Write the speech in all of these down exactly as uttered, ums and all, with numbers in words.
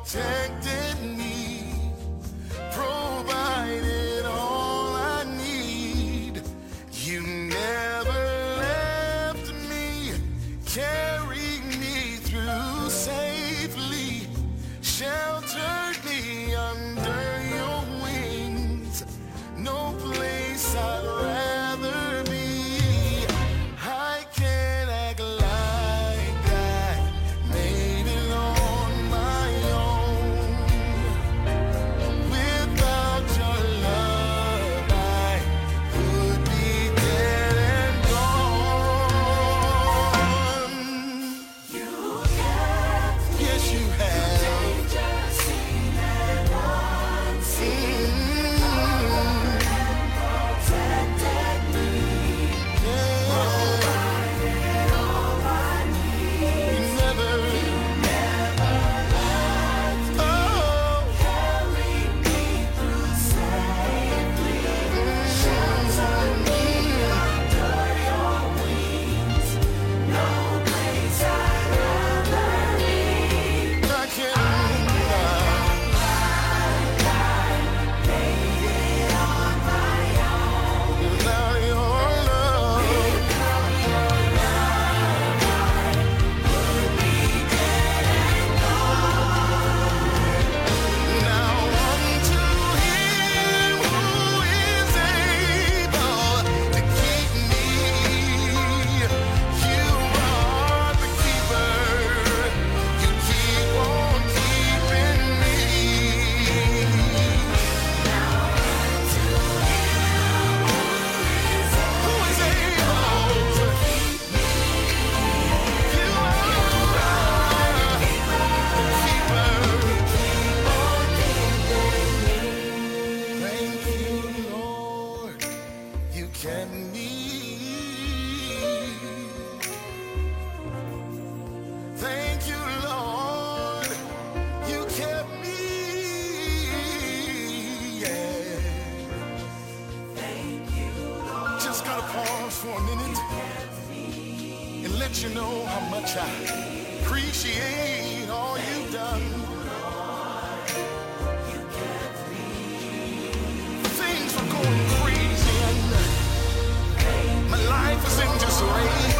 protected me, provided all I need. You never left me, carried me through safely, sheltered me under your wings. No place I'd rather be. I can't act like I made it on my own. Without your love, I would be dead and gone. You kept me. Yes, you have. Dangerous seen and unseen. Covered and protected me. Provided all I need. You never, you never left me. Carried me through safely. Sheltered me under your wings. No place I'd rather be. I can't without your love. Now unto him who is able to keep me. You are the keeper. You keep on keeping me. Now unto him who is able to keep me. You are the keeper. Thank you, Lord, you kept me. Thank you, Lord, you kept me. Yeah. Just gotta pause for a minute and let you know how much I appreciate all you've done. Things were going crazy and my life was in disarray.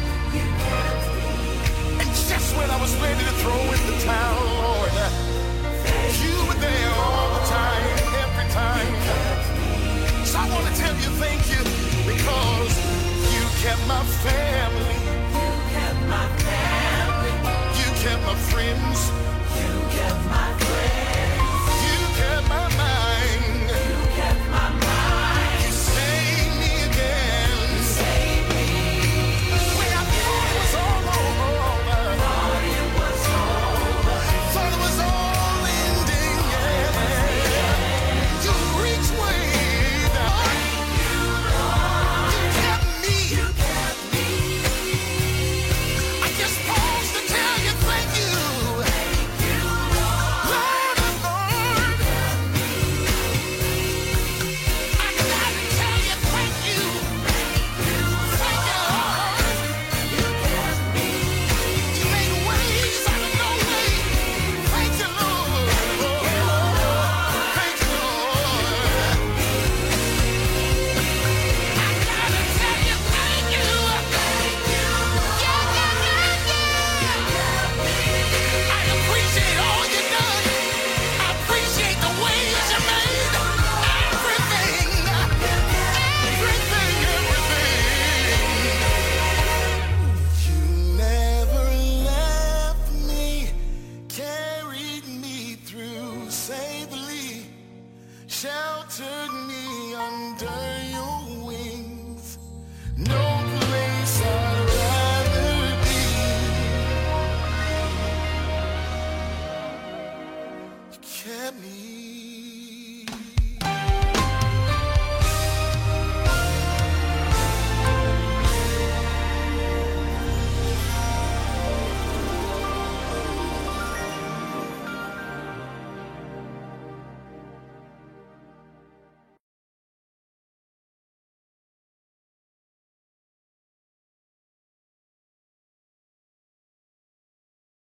And just when I was ready to throw in the towel, Lord, you were there all the time, every time. So I want to tell you thank you because you kept my family. You kept my family. You kept my friends. You kept my friends.